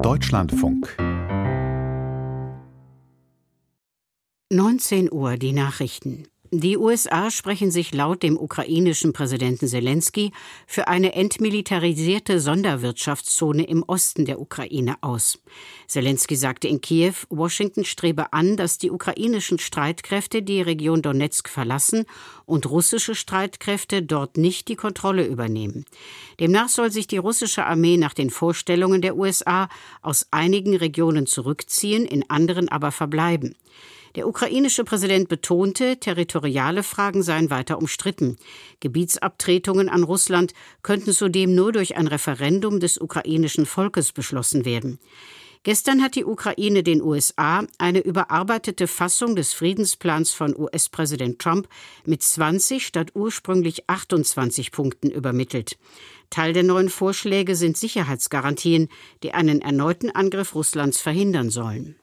Deutschlandfunk 19 Uhr, die Nachrichten. Die USA sprechen sich laut dem ukrainischen Präsidenten Selenskyj für eine entmilitarisierte Sonderwirtschaftszone im Osten der Ukraine aus. Selenskyj sagte in Kiew, Washington strebe an, dass die ukrainischen Streitkräfte die Region Donezk verlassen und russische Streitkräfte dort nicht die Kontrolle übernehmen. Demnach soll sich die russische Armee nach den Vorstellungen der USA aus einigen Regionen zurückziehen, in anderen aber verbleiben. Der ukrainische Präsident betonte, territoriale Fragen seien weiter umstritten. Gebietsabtretungen an Russland könnten zudem nur durch ein Referendum des ukrainischen Volkes beschlossen werden. Gestern hat die Ukraine den USA eine überarbeitete Fassung des Friedensplans von US-Präsident Trump mit 20 statt ursprünglich 28 Punkten übermittelt. Teil der neuen Vorschläge sind Sicherheitsgarantien, die einen erneuten Angriff Russlands verhindern sollen.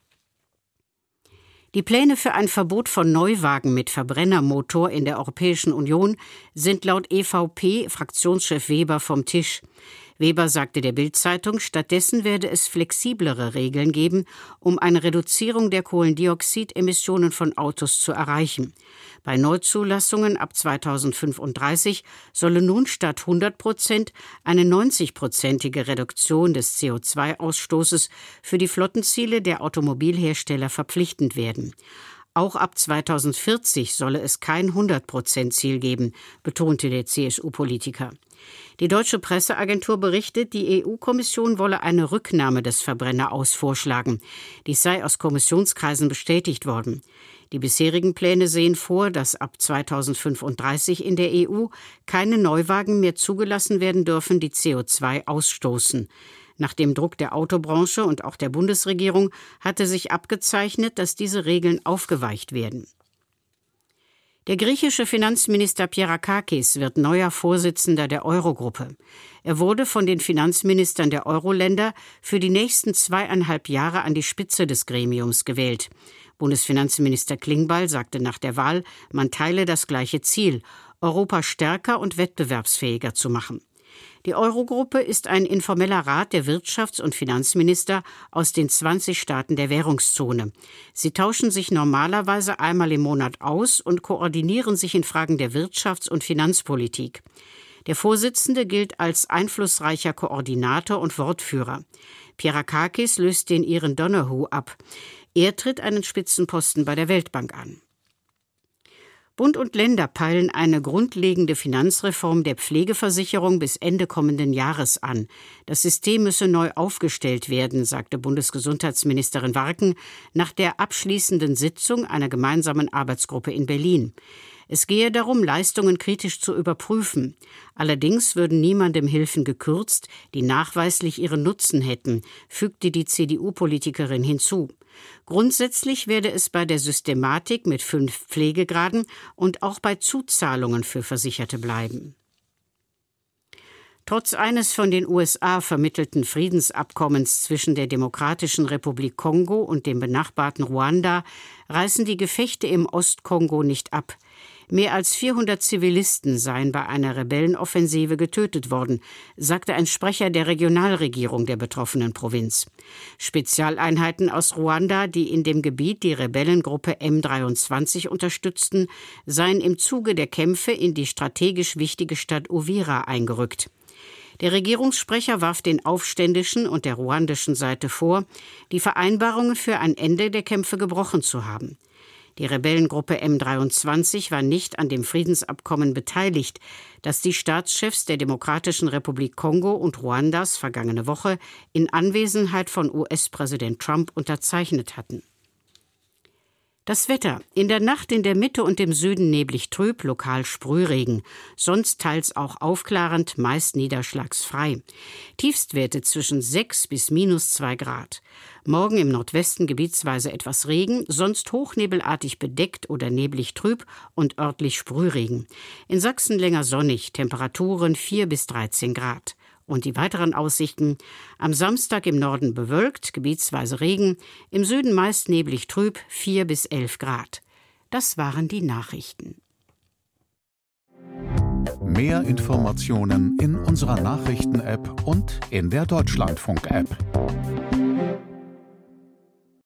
Die Pläne für ein Verbot von Neuwagen mit Verbrennermotor in der Europäischen Union sind laut EVP-Fraktionschef Weber vom Tisch. Weber sagte der Bild-Zeitung, stattdessen werde es flexiblere Regeln geben, um eine Reduzierung der Kohlendioxidemissionen von Autos zu erreichen. Bei Neuzulassungen ab 2035 solle nun statt 100% eine 90-prozentige Reduktion des CO2-Ausstoßes für die Flottenziele der Automobilhersteller verpflichtend werden. Auch ab 2040 solle es kein 100%-Ziel geben, betonte der CSU-Politiker. Die deutsche Presseagentur berichtet, die EU-Kommission wolle eine Rücknahme des Verbrenneraus vorschlagen. Dies sei aus Kommissionskreisen bestätigt worden. Die bisherigen Pläne sehen vor, dass ab 2035 in der EU keine Neuwagen mehr zugelassen werden dürfen, die CO2 ausstoßen. Nach dem Druck der Autobranche und auch der Bundesregierung hatte sich abgezeichnet, dass diese Regeln aufgeweicht werden. Der griechische Finanzminister Pierrakakis wird neuer Vorsitzender der Eurogruppe. Er wurde von den Finanzministern der Euro-Länder für die nächsten 2,5 Jahre an die Spitze des Gremiums gewählt. Bundesfinanzminister Klingbeil sagte nach der Wahl, man teile das gleiche Ziel, Europa stärker und wettbewerbsfähiger zu machen. Die Eurogruppe ist ein informeller Rat der Wirtschafts- und Finanzminister aus den 20 Staaten der Währungszone. Sie tauschen sich normalerweise einmal im Monat aus und koordinieren sich in Fragen der Wirtschafts- und Finanzpolitik. Der Vorsitzende gilt als einflussreicher Koordinator und Wortführer. Pierrakakis löst den Iren Donoghue ab. Er tritt einen Spitzenposten bei der Weltbank an. Bund und Länder peilen eine grundlegende Finanzreform der Pflegeversicherung bis Ende kommenden Jahres an. Das System müsse neu aufgestellt werden, sagte Bundesgesundheitsministerin Warken nach der abschließenden Sitzung einer gemeinsamen Arbeitsgruppe in Berlin. Es gehe darum, Leistungen kritisch zu überprüfen. Allerdings würden niemandem Hilfen gekürzt, die nachweislich ihren Nutzen hätten, fügte die CDU-Politikerin hinzu. Grundsätzlich werde es bei der Systematik mit 5 Pflegegraden und auch bei Zuzahlungen für Versicherte bleiben. Trotz eines von den USA vermittelten Friedensabkommens zwischen der Demokratischen Republik Kongo und dem benachbarten Ruanda reißen die Gefechte im Ostkongo nicht ab. Mehr als 400 Zivilisten seien bei einer Rebellenoffensive getötet worden, sagte ein Sprecher der Regionalregierung der betroffenen Provinz. Spezialeinheiten aus Ruanda, die in dem Gebiet die Rebellengruppe M23 unterstützten, seien im Zuge der Kämpfe in die strategisch wichtige Stadt Uvira eingerückt. Der Regierungssprecher warf den Aufständischen und der ruandischen Seite vor, die Vereinbarungen für ein Ende der Kämpfe gebrochen zu haben. Die Rebellengruppe M23 war nicht an dem Friedensabkommen beteiligt, das die Staatschefs der Demokratischen Republik Kongo und Ruandas vergangene Woche in Anwesenheit von US-Präsident Trump unterzeichnet hatten. Das Wetter. In der Nacht in der Mitte und im Süden neblig trüb, lokal Sprühregen. Sonst teils auch aufklarend, meist niederschlagsfrei. Tiefstwerte zwischen 6 bis -2 Grad. Morgen im Nordwesten gebietsweise etwas Regen, sonst hochnebelartig bedeckt oder neblig trüb und örtlich Sprühregen. In Sachsen länger sonnig, Temperaturen 4 bis 13 Grad. Und die weiteren Aussichten: am Samstag im Norden bewölkt, gebietsweise Regen, im Süden meist neblig trüb, 4 bis 11 Grad. Das waren die Nachrichten. Mehr Informationen in unserer Nachrichten-App und in der Deutschlandfunk-App.